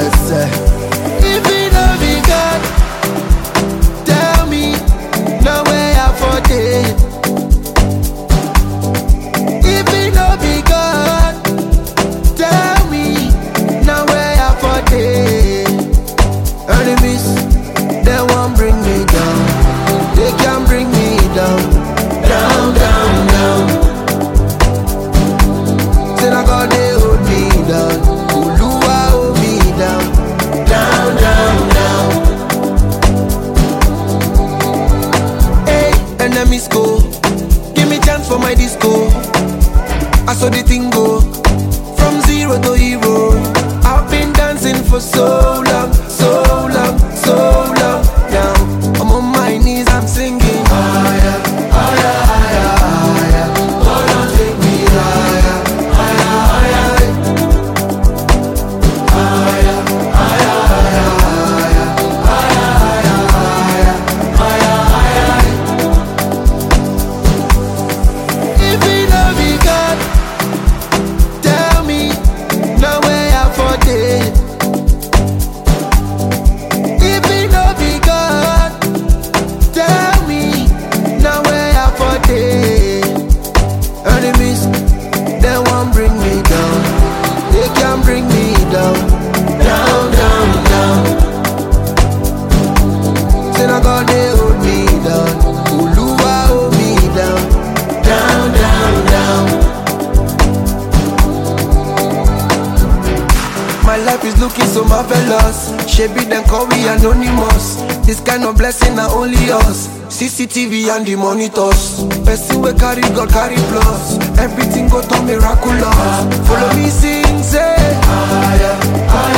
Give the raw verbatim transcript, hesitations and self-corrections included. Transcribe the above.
yes, sir. If it no be God, tell me, no way I for it. If it no be God, tell me, no way I for it. Enemies, they won't bring me down. They can't bring me down. Down, down, down. Till I got they hold me down. Oluwa hold me down. Down, down, down. Hey, enemies go. Give me chance for my disco. I saw the thing go. From zero to hero. I've been dancing for so long, so long, so long. Now I'm on my knees, I'm singing. Higher, higher, higher, higher. Oh, don't take me higher, higher, higher. Higher, higher, higher, higher, higher, higher, higher. If it no be God, tell me, no way I for it. If it no be God, tell me, no way I for it. Enemies, they won't bring me down. They can't bring me down. Down, down, down. Till I got they hold me down. Oluwa hold me down. Down, down, down. My life is looking so marvelous. Shebi then call me anonymous. This kind of blessing are only us. C C T V and the monitors. Person we carry God carry plus. Everything go to miraculous. Follow me sing say higher, higher.